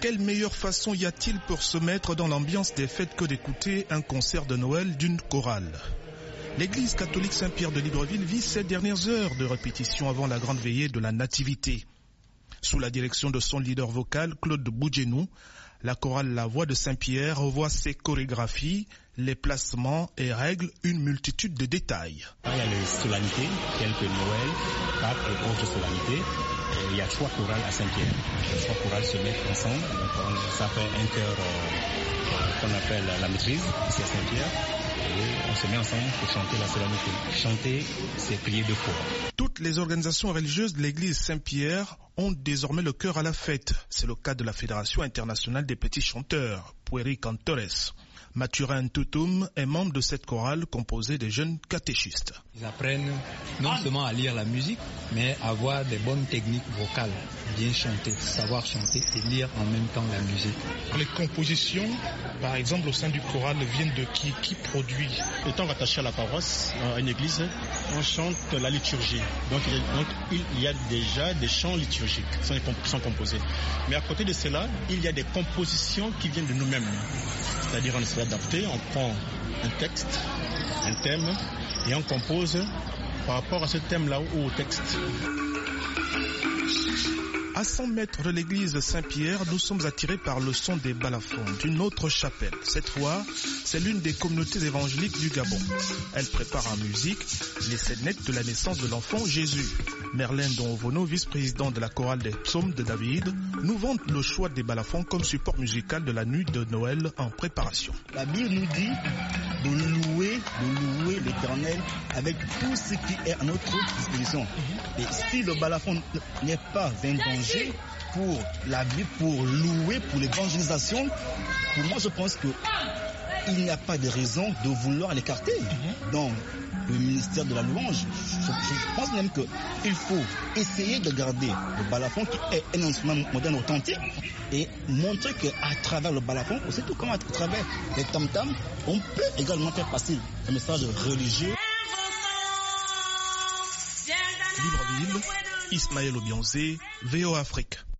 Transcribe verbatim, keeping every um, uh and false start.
Quelle meilleure façon y a-t-il pour se mettre dans l'ambiance des fêtes que d'écouter un concert de Noël d'une chorale? L'église catholique Saint-Pierre de Libreville vit ses dernières heures de répétition avant la grande veillée de la Nativité. Sous la direction de son leader vocal, Claude Boudjenou, la chorale La Voix de Saint-Pierre revoit ses chorégraphies, les placements et règle une multitude de détails. Il y a les solennités, telles que Noël, Pâques et autres solennités. Il y a trois chorales à Saint-Pierre. Les trois chorales se mettent ensemble. Donc, ça fait un chœur euh, qu'on appelle la maîtrise, ici à Saint-Pierre. Et on se met ensemble pour chanter la solennité. Chanter, c'est prier de foi. Toutes les organisations religieuses de l'église Saint-Pierre ont désormais le cœur à la fête. C'est le cas de la Fédération internationale des petits chanteurs, Pueri Cantores. Mathurin Toutoum est membre de cette chorale composée des jeunes catéchistes. Ils apprennent non seulement à lire la musique, mais à avoir des bonnes techniques vocales, bien chanter, savoir chanter et lire en même temps la musique. Les compositions, par exemple, au sein du choral, viennent de qui? Qui produit? Étant rattaché à la paroisse, à une église, on chante la liturgie. Donc il y a, donc, il y a déjà des chants liturgiques qui sont, qui sont composés. Mais à côté de cela, il y a des compositions qui viennent de nous-mêmes. C'est-à-dire on s'est adapté, on prend un texte, un thème, et on compose par rapport à ce thème-là ou au texte. À cent mètres de l'église Saint-Pierre, nous sommes attirés par le son des balafons d'une autre chapelle. Cette fois, c'est l'une des communautés évangéliques du Gabon. Elle prépare en musique les scénettes de la naissance de l'enfant Jésus. Merlin Donvono, vice-président de la chorale des psaumes de David, nous vante le choix des balafons comme support musical de la nuit de Noël en préparation. La Bible nous dit de louer, de louer l'Éternel avec tout ce qui est à notre disposition. Et si le balafon n'est pas un danger pour la vie, pour louer, pour l'évangélisation, pour moi je pense que il n'y a pas de raison de vouloir l'écarter. Mm-hmm. Donc, le ministère de la louange, je, je pense même qu'il faut essayer de garder le balafon qui est un instrument moderne authentique et montrer qu'à travers le balafon, c'est tout comme à travers les tam-tams, on peut également faire passer un message religieux. Libreville, Ismaël Obionzé, V O Afrique.